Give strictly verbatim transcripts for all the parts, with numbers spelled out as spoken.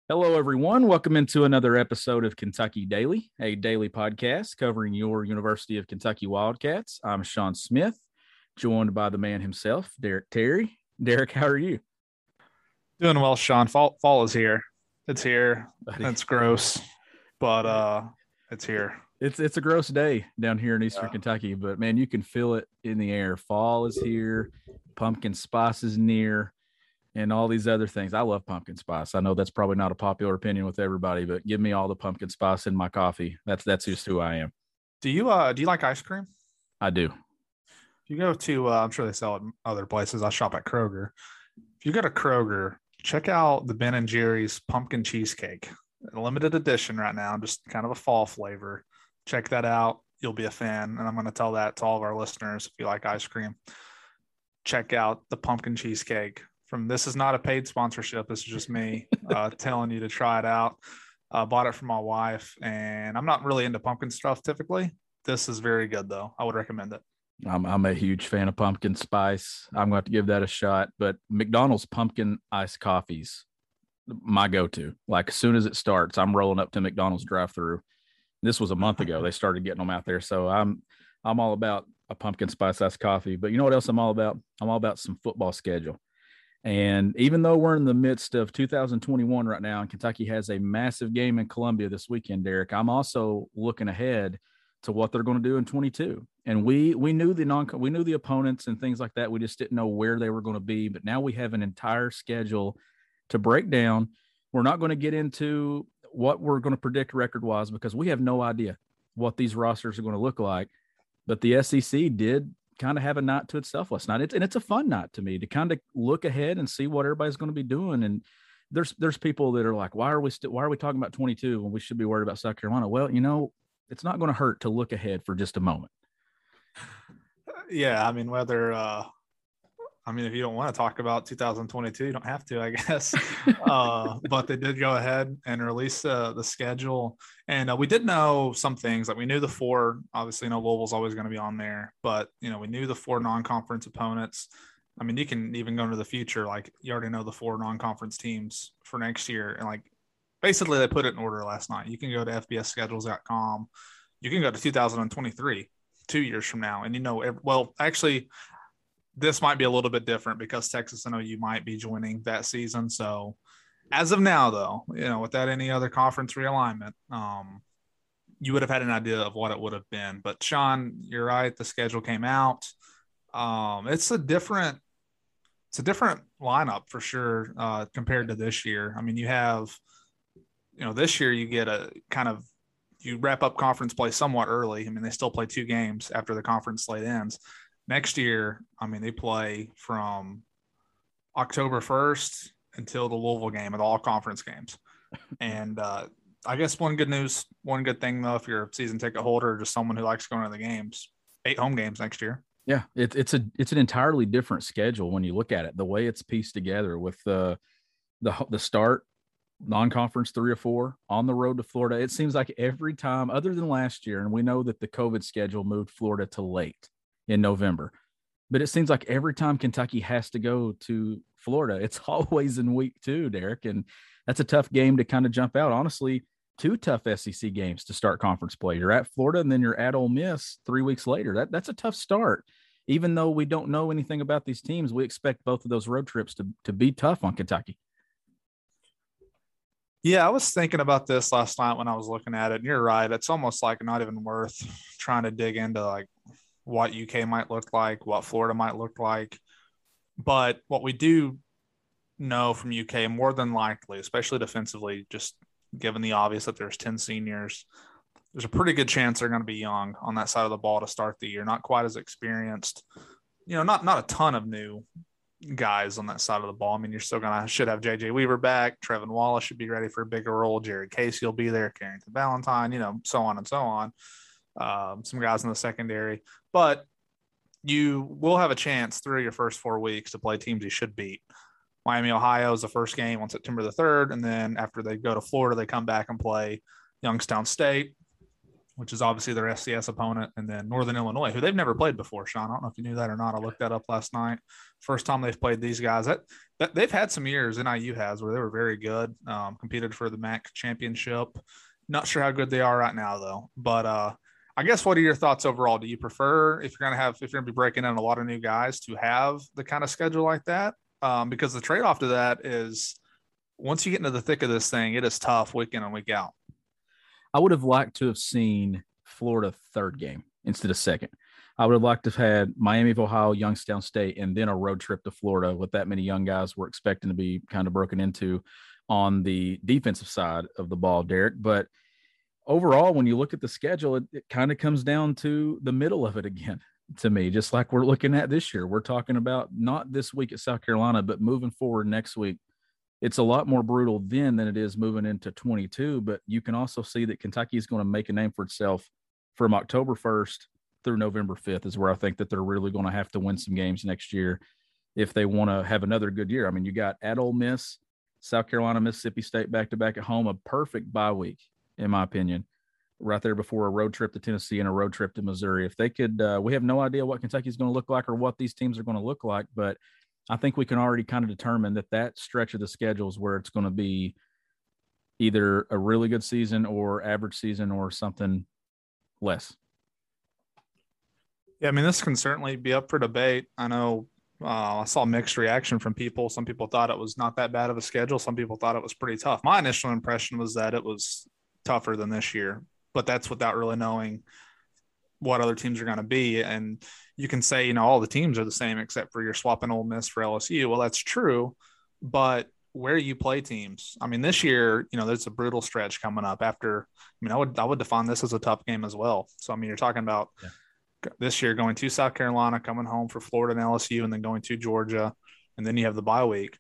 Hello, everyone. Welcome into another episode of Kentucky Daily, a daily podcast covering your University of Kentucky Wildcats. I'm Sean Smith, joined by the man himself, Derek Terry. Derek, how are you? Doing well, Sean. Fall fall is here. It's here. Buddy, It's gross, but uh it's here. it's it's a gross day down here in Eastern Yeah. Kentucky, but man, you can feel it in the air. Fall is here, pumpkin spice is near, and all these other things. I love pumpkin spice. I know that's probably not a popular opinion with everybody, but give me all the pumpkin spice in my coffee. That's that's just who I am. Do you uh do you like ice cream? I do. If you go to uh, I'm sure they sell it in other places. I shop at Kroger. If you go to Kroger, check out the Ben and Jerry's pumpkin cheesecake. A limited edition right now, just kind of a fall flavor. Check that out. You'll be a fan. And I'm going to tell that to all of our listeners if you like ice cream. Check out the pumpkin cheesecake. From this is not a paid sponsorship. This is just me uh, telling you to try it out. I uh, bought it for my wife, and I'm not really into pumpkin stuff typically. This is very good, though. I would recommend it. I'm I'm a huge fan of pumpkin spice. I'm going to give that a shot. But McDonald's pumpkin iced coffees, my go-to. Like as soon as it starts, I'm rolling up to McDonald's drive-through. This was a month ago. They started getting them out there, so I'm I'm all about a pumpkin spice iced coffee. But you know what else I'm all about? I'm all about some football schedule. And even though we're in the midst of two thousand twenty-one right now, and Kentucky has a massive game in Columbia this weekend, Derek, I'm also looking ahead to what they're going to do in twenty-two. And we we knew the non we knew the opponents and things like that. We just didn't know where they were going to be. But now we have an entire schedule to break down. We're not going to get into what we're going to predict record wise because we have no idea what these rosters are going to look like. But the S E C did kind of have a night to itself last night. It's, and it's a fun night to me to kind of look ahead and see what everybody's going to be doing. And there's there's people that are like, why are we still why are we talking about twenty-two when we should be worried about South Carolina? Well, you know, it's not going to hurt to look ahead for just a moment. Yeah, I mean, whether uh, I mean, if you don't want to talk about two thousand twenty-two, you don't have to, I guess. uh, but they did go ahead and release uh, the schedule. And uh, we did know some things. Like we knew the four, obviously, you know, Louisville's always going to be on there. But, you know, we knew the four non-conference opponents. I mean, you can even go into the future. Like you already know the four non-conference teams for next year. And, like, basically they put it in order last night. You can go to f b s schedules dot com. You can go to two thousand twenty-three, two years from now. And, you know, well, actually – this might be a little bit different because Texas and O U might be joining that season. So as of now, though, you know, without any other conference realignment, um, you would have had an idea of what it would have been. But Sean, you're right. The schedule came out. Um, it's a different, it's a different lineup for sure uh, compared to this year. I mean, you have, you know, this year you get a kind of, you wrap up conference play somewhat early. I mean, they still play two games after the conference slate ends. Next year, I mean, they play from October first until the Louisville game at all conference games. And uh, I guess one good news, one good thing, though, if you're a season ticket holder or just someone who likes going to the games, eight home games next year. Yeah, it's it's a it's an entirely different schedule when you look at it. The way it's pieced together with the the the start non-conference three or four on the road to Florida. It seems like every time, other than last year, and we know that the COVID schedule moved Florida to late in November. But it seems like every time Kentucky has to go to Florida, it's always in week two, Derek. And that's a tough game to kind of jump out. Honestly, two tough S E C games to start conference play. You're at Florida and then you're at Ole Miss three weeks later. That, that's a tough start. Even though we don't know anything about these teams, we expect both of those road trips to, to be tough on Kentucky. Yeah, I was thinking about this last night when I was looking at it. And you're right. It's almost like not even worth trying to dig into like what U K might look like, what Florida might look like. But what we do know from U K, more than likely, especially defensively, just given the obvious that there's ten seniors, there's a pretty good chance they're going to be young on that side of the ball to start the year. Not quite as experienced, you know, not, not a ton of new guys on that side of the ball. I mean, you're still going to should have J J Weaver back. Trevin Wallace should be ready for a bigger role. Jared Casey will be there. Carrington Valentine, you know, so on and so on. Um, some guys in the secondary, but you will have a chance through your first four weeks to play teams you should beat. Miami, Ohio is the first game on September the third. And then after they go to Florida, they come back and play Youngstown State. which is obviously their S C S opponent, and then Northern Illinois, who they've never played before. Sean, I don't know if you knew that or not. I looked that up last night. First time they've played these guys. That, that they've had some years, N I U has, where they were very good, um, competed for the M A C championship. Not sure how good they are right now, though. But uh, I guess what are your thoughts overall? Do you prefer, if you're going to have, if you're going to be breaking in a lot of new guys, to have the kind of schedule like that? Um, because the trade-off to that is once you get into the thick of this thing, it is tough week in and week out. I would have liked to have seen Florida third game instead of second. I would have liked to have had Miami of Ohio, Youngstown State, and then a road trip to Florida with that many young guys we're expecting to be kind of broken into on the defensive side of the ball, Derek. But overall, when you look at the schedule, it, it kind of comes down to the middle of it again to me, just like we're looking at this year. We're talking about not this week at South Carolina, but moving forward next week. It's a lot more brutal then than it is moving into twenty-two, but you can also see that Kentucky is going to make a name for itself from October first through November fifth is where I think that they're really going to have to win some games next year if they want to have another good year. I mean, you got at Ole Miss, South Carolina, Mississippi State back-to-back at home, a perfect bye week, in my opinion, right there before a road trip to Tennessee and a road trip to Missouri. If they could, uh, we have no idea what Kentucky is going to look like or what these teams are going to look like, but I think we can already kind of determine that that stretch of the schedule is where it's going to be either a really good season or average season or something less. Yeah, I mean, this can certainly be up for debate. I know uh, I saw mixed reaction from people. Some people thought it was not that bad of a schedule. Some people thought it was pretty tough. My initial impression was that it was tougher than this year, but that's without really knowing what other teams are going to be. And you can say, you know, all the teams are the same except for you're swapping Ole Miss for L S U. Well, that's true, but where you play teams. I mean, this year, you know, there's a brutal stretch coming up after. I mean, I would I would define this as a tough game as well. So I mean, you're talking about yeah. this year going to South Carolina, coming home for Florida and L S U, and then going to Georgia, and then you have the bye week.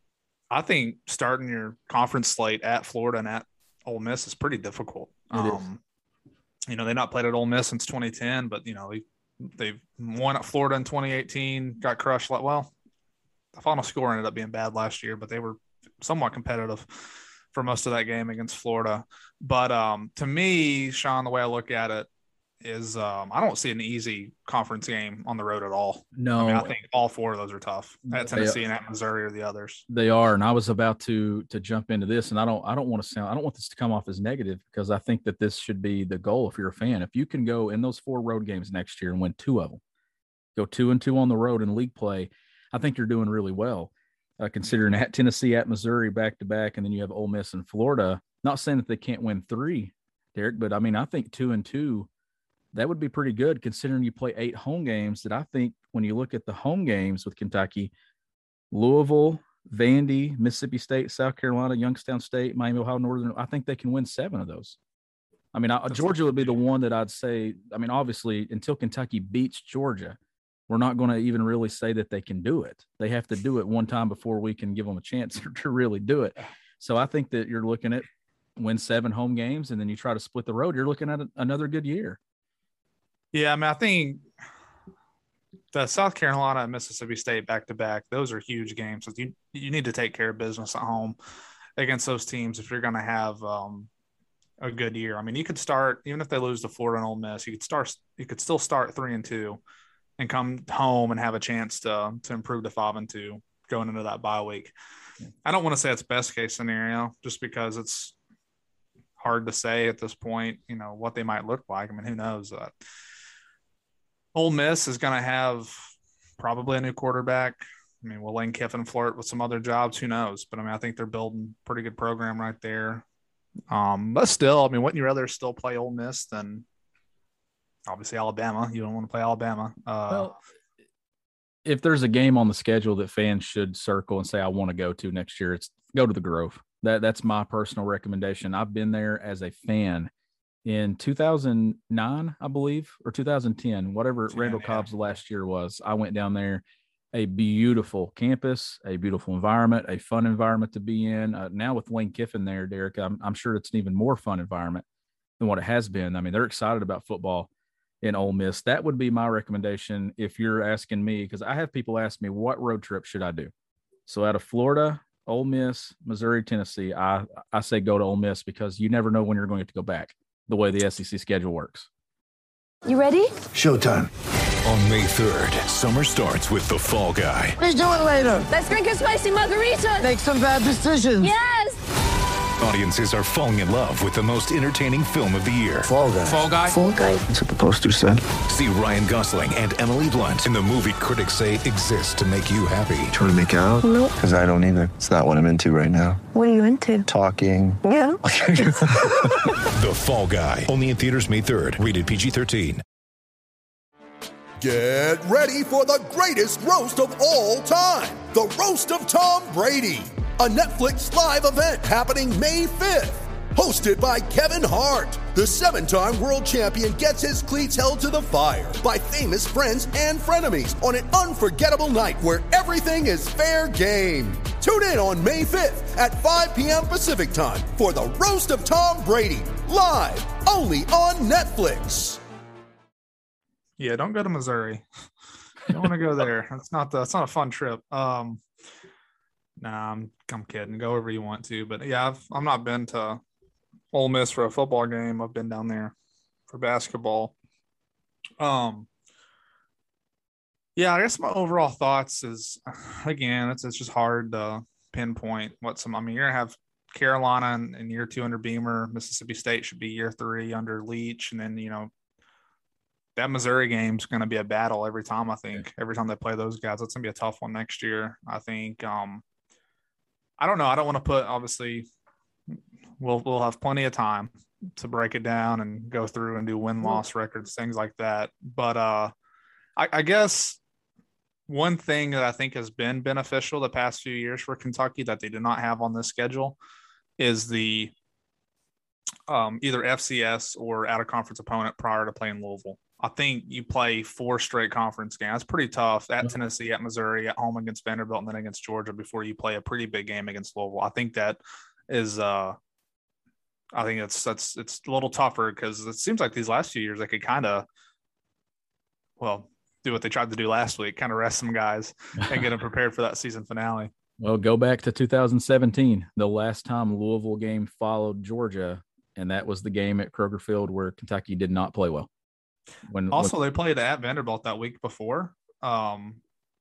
I think starting your conference slate at Florida and at Ole Miss is pretty difficult. It um, is. You know, they've not played at Ole Miss since twenty ten, but you know they they've won at Florida in twenty eighteen, got crushed. Like, well, the final score ended up being bad last year, but they were somewhat competitive for most of that game against Florida. But um, to me, Sean, the way I look at it is um, I don't see an easy conference game on the road at all. No, I mean, I think all four of those are tough. At Tennessee and at Missouri are the others. They are, and I was about to to jump into this, and I don't I don't want to sound I don't want this to come off as negative because I think that this should be the goal if you're a fan. If you can go in those four road games next year and win two of them, go two and two on the road in league play, I think you're doing really well. Uh, considering at Tennessee, at Missouri, back to back, and then you have Ole Miss and Florida. Not saying that they can't win three, Derek, but I mean I think two and two. That would be pretty good considering you play eight home games that I think when you look at the home games with Kentucky, Louisville, Vandy, Mississippi State, South Carolina, Youngstown State, Miami, Ohio, Northern, I think they can win seven of those. I mean, I, Georgia would be the one that I'd say, I mean, obviously until Kentucky beats Georgia, we're not going to even really say that they can do it. They have to do it one time before we can give them a chance to really do it. So I think that you're looking at win seven home games and then you try to split the road. You're looking at a, another good year. Yeah, I mean, I think the South Carolina and Mississippi State back-to-back, those are huge games. So you, you need to take care of business at home against those teams if you're going to have um, a good year. I mean, you could start, even if they lose to Florida and Ole Miss, you could start, you could still start three and two and come home and have a chance to, to improve to five and two going into that bye week. I don't want to say it's best case scenario just because it's hard to say at this point, you know, what they might look like. I mean, who knows? Uh, Ole Miss is going to have probably a new quarterback. I mean, will Lane Kiffin flirt with some other jobs? Who knows? But, I mean, I think they're building a pretty good program right there. Um, but still, I mean, wouldn't you rather still play Ole Miss than obviously Alabama? You don't want to play Alabama. Uh, well, if there's a game on the schedule that fans should circle and say, I want to go to next year, it's go to the Grove. That That's my personal recommendation. I've been there as a fan in two thousand nine, I believe, or two thousand ten, whatever yeah, Randall yeah. Cobb's last year was. I went down there. A beautiful campus, a beautiful environment, a fun environment to be in. Uh, now with Lane Kiffin there, Derek, I'm, I'm sure it's an even more fun environment than what it has been. I mean, they're excited about football in Ole Miss. That would be my recommendation if you're asking me, because I have people ask me, what road trip should I do? So out of Florida, Ole Miss, Missouri, Tennessee, I, I say go to Ole Miss because you never know when you're going to, to go back. the way the S E C schedule works. You ready? Showtime. On May third, summer starts with The Fall Guy. Let's do it later. Let's drink a spicy margarita. Make some bad decisions. Yes. Audiences are falling in love with the most entertaining film of the year. Fall Guy. Fall Guy? Fall guy. That's what the poster said. See Ryan Gosling and Emily Blunt in the movie critics say exists to make you happy. Trying to make it out? Nope. Because I don't either. It's not what I'm into right now. What are you into? Talking. Yeah. The Fall Guy. Only in theaters May third. Rated P G thirteen. Get ready for the greatest roast of all time. The Roast of Tom Brady. A Netflix live event happening May fifth. Hosted by Kevin Hart. The seven-time world champion gets his cleats held to the fire by famous friends and frenemies on an unforgettable night where everything is fair game. Tune in on May fifth at five p.m. Pacific time for the Roast of Tom Brady. Live only on Netflix. Yeah, don't go to Missouri. You don't want to go there. That's not the, that's not a fun trip. Um, nah, I'm I'm kidding. Go wherever you want to, but yeah, I've I'm not been to Ole Miss for a football game. I've been down there for basketball. Um, yeah, I guess my overall thoughts is, again, it's it's just hard to pinpoint what some. I mean, you're gonna have Carolina in, in year two under Beamer. Mississippi State should be year three under Leach, and then you know. That Missouri game's going to be a battle every time, I think. Every time they play those guys, it's going to be a tough one next year. I think, um, I don't know. I don't want to put, obviously, we'll, we'll have plenty of time to break it down and go through and do win-loss records, things like that. But uh, I, I guess one thing that I think has been beneficial the past few years for Kentucky that they did not have on this schedule is the um, either F C S or out-of-conference opponent prior to playing Louisville. I think you play four straight conference games. That's pretty tough at Tennessee, at Missouri, at home against Vanderbilt, and then against Georgia before you play a pretty big game against Louisville. I think that is, uh, I think it's that's it's a little tougher because it seems like these last few years they could kind of, well, do what they tried to do last week, kind of rest some guys and get them prepared for that season finale. Well, go back to two thousand seventeen, the last time Louisville game followed Georgia, and that was the game at Kroger Field where Kentucky did not play well. When also when, they played at Vanderbilt that week before. Um,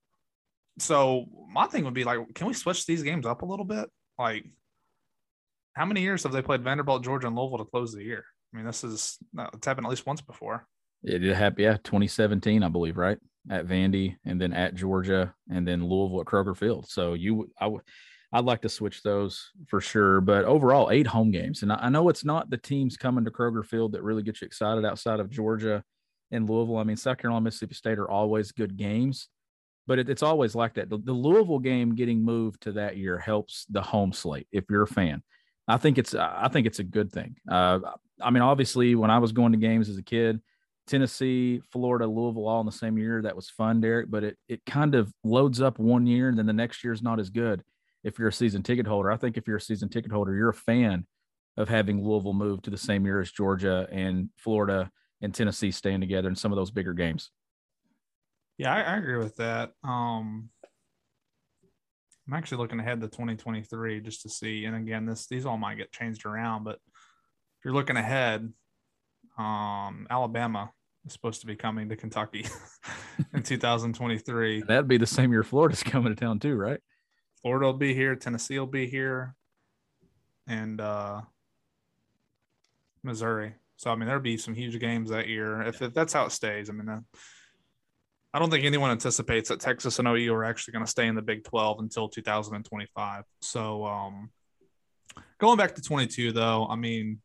so my thing would be like, can we switch these games up a little bit? Like, how many years have they played Vanderbilt, Georgia, and Louisville to close the year? I mean, this is it's happened at least once before. It did happen, yeah, twenty seventeen, I believe, right? At Vandy, and then at Georgia, and then Louisville at Kroger Field. So you, I would, I'd like to switch those for sure. But overall, eight home games, and I, I know it's not the teams coming to Kroger Field that really get you excited outside of Georgia and Louisville. I mean, South Carolina, Mississippi State are always good games, but it, it's always like that. The, the Louisville game getting moved to that year helps the home slate. If you're a fan, I think it's, I think it's a good thing. Uh, I mean, obviously, when I was going to games as a kid, Tennessee, Florida, Louisville, all in the same year, that was fun, Derek. But it it kind of loads up one year, and then the next year is not as good. If you're a season ticket holder, I think if you're a season ticket holder, you're a fan of having Louisville move to the same year as Georgia and Florida and Tennessee staying together in some of those bigger games. Yeah, I, I agree with that. Um, I'm actually looking ahead to twenty twenty-three just to see. And again, this these all might get changed around, but if you're looking ahead, um, Alabama is supposed to be coming to Kentucky in two thousand twenty-three. That'd be the same year Florida's coming to town too, right? Florida will be here. Tennessee will be here. And uh, Missouri. So, I mean, there'll be some huge games that year. If, if that's how it stays, I mean, uh, I don't think anyone anticipates that Texas and O U are actually going to stay in the Big twelve until two thousand twenty-five. So, um, going back to twenty-two, though, I mean,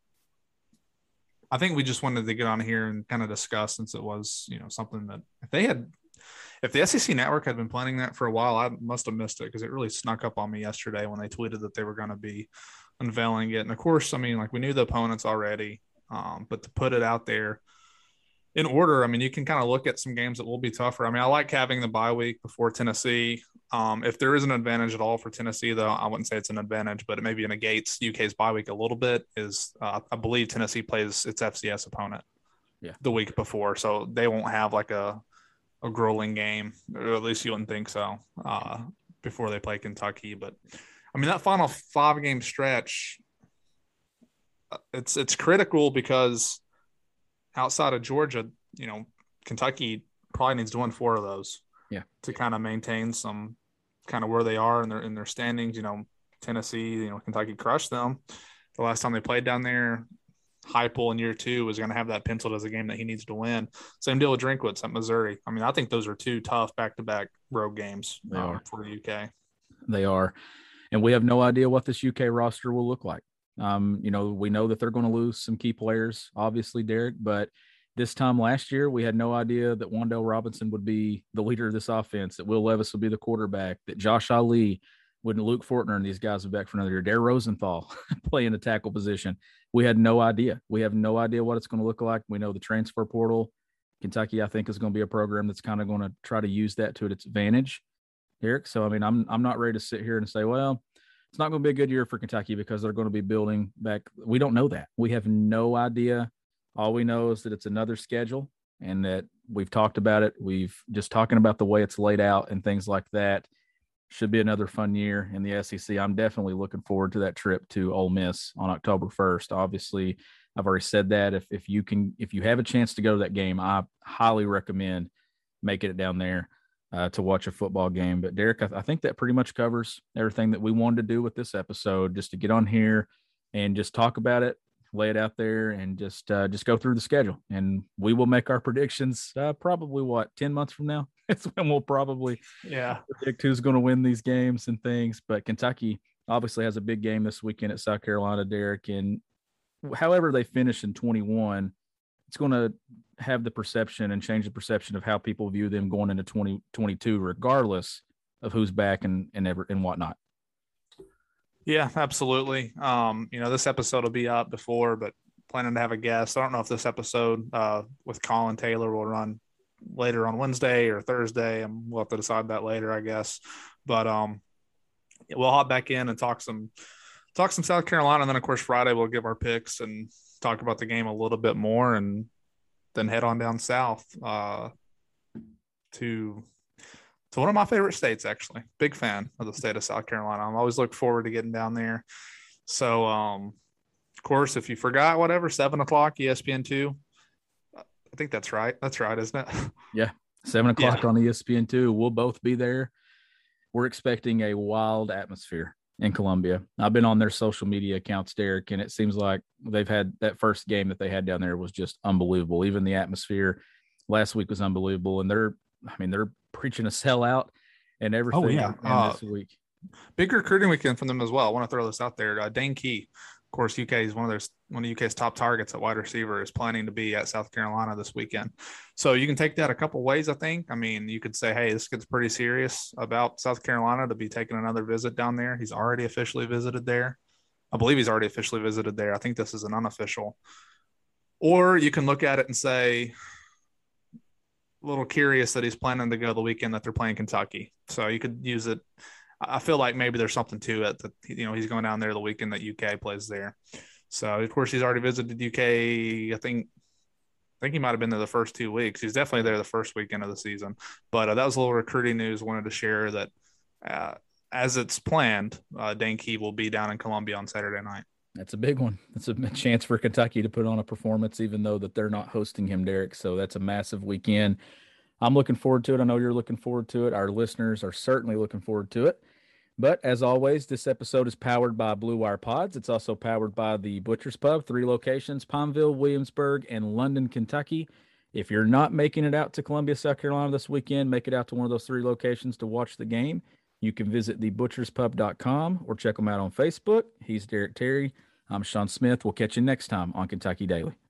I think we just wanted to get on here and kind of discuss, since it was, you know, something that if they had – if the S E C Network had been planning that for a while, I must have missed it because it really snuck up on me yesterday when they tweeted that they were going to be unveiling it. And, of course, I mean, like we knew the opponents already. Um, but to put it out there in order, I mean, you can kind of look at some games that will be tougher. I mean, I like having the bye week before Tennessee. Um, if there is an advantage at all for Tennessee, though, I wouldn't say it's an advantage, but it maybe negates U K's bye week a little bit is uh, I believe Tennessee plays its F C S opponent yeah. the week before. So they won't have like a, a grueling game, or at least you wouldn't think so, uh, before they play Kentucky. But, I mean, that final five-game stretch – it's it's critical because outside of Georgia, you know, Kentucky probably needs to win four of those. Yeah. To kind of maintain some kind of where they are in their in their standings. You know, Tennessee, you know, Kentucky crushed them the last time they played down there. Heupel in year two was going to have that penciled as a game that he needs to win. Same deal with Drinkwitz at Missouri. I mean, I think those are two tough back-to-back road games um, for the U K. They are. And we have no idea what this U K roster will look like. Um, you know, we know that they're going to lose some key players, obviously, Derek, but this time last year, we had no idea that Wan'Dale Robinson would be the leader of this offense, that Will Levis would be the quarterback, that Josh Ali, when Luke Fortner and these guys are back for another year, Dare Rosenthal playing the tackle position. We had no idea. We have no idea what it's going to look like. We know the transfer portal. Kentucky, I think, is going to be a program that's kind of going to try to use that to its advantage, Derek. So, I mean, I'm I'm not ready to sit here and say, well, it's not going to be a good year for Kentucky because they're going to be building back. We don't know that. We have no idea. All we know is that it's another schedule and that we've talked about it. We've just talking about the way it's laid out and things like that. Should be another fun year in the S E C. I'm definitely looking forward to that trip to Ole Miss on October first. Obviously, I've already said that. If if you can, if you have a chance to go to that game, I highly recommend making it down there uh, to watch a football game. But Derek, I, I think that pretty much covers everything that we wanted to do with this episode, just to get on here and just talk about it, lay it out there, and just uh, just go through the schedule. And we will make our predictions uh, probably, what, ten months from now? It's when we'll probably yeah predict who's going to win these games and things. But Kentucky obviously has a big game this weekend at South Carolina, Derek. And however they finish in twenty-one, it's going to have the perception and change the perception of how people view them going into twenty twenty-two, regardless of who's back and and, ever, and whatnot. Yeah, absolutely. Um, you know, this episode will be up before, but planning to have a guest. I don't know if this episode uh, with Colin Taylor will run later on Wednesday or Thursday, and we'll have to decide that later, I guess. But um, we'll hop back in and talk some talk some South Carolina, and then of course Friday we'll give our picks and talk about the game a little bit more, and then head on down south uh, to. It's one of my favorite states, actually. Big fan of the state of South Carolina. I'm always look forward to getting down there. So, um, of course, if you forgot, whatever, seven o'clock, E S P N two. I think that's right. That's right, isn't it? Yeah, seven o'clock Yeah. on E S P N two. We'll both be there. We're expecting a wild atmosphere in Columbia. I've been on their social media accounts, Derek, and it seems like they've had that first game that they had down there was just unbelievable. Even the atmosphere last week was unbelievable, and they're, I mean, they're preaching a sellout and everything. Oh, yeah. in Uh, this week. Big recruiting weekend from them as well. I want to throw this out there. Uh, Dane Key, of course, U K is one of their one of U K's top targets at wide receiver, is planning to be at South Carolina this weekend. So you can take that a couple ways, I think. I mean, you could say, hey, this kid's pretty serious about South Carolina to be taking another visit down there. He's already officially visited there. I believe he's already officially visited there. I think this is an unofficial. Or you can look at it and say, a little curious that he's planning to go the weekend that they're playing Kentucky. So you could use it. I feel like maybe there's something to it that, you know, he's going down there the weekend that U K plays there. So of course he's already visited U K. I think, I think he might've been there the first two weeks. He's definitely there the first weekend of the season, but uh, that was a little recruiting news. Wanted to share that uh, as it's planned, uh, Dane Key will be down in Columbia on Saturday night. That's a big one. It's a chance for Kentucky to put on a performance, even though that they're not hosting him, Derek. So that's a massive weekend. I'm looking forward to it. I know you're looking forward to it. Our listeners are certainly looking forward to it. But as always, this episode is powered by Blue Wire Pods. It's also powered by the Butcher's Pub, three locations, Palmville, Williamsburg, and London, Kentucky. If you're not making it out to Columbia, South Carolina this weekend, make it out to one of those three locations to watch the game. You can visit the butchers pub dot com or check them out on Facebook. He's Derek Terry. I'm Sean Smith. We'll catch you next time on Kentucky Daily.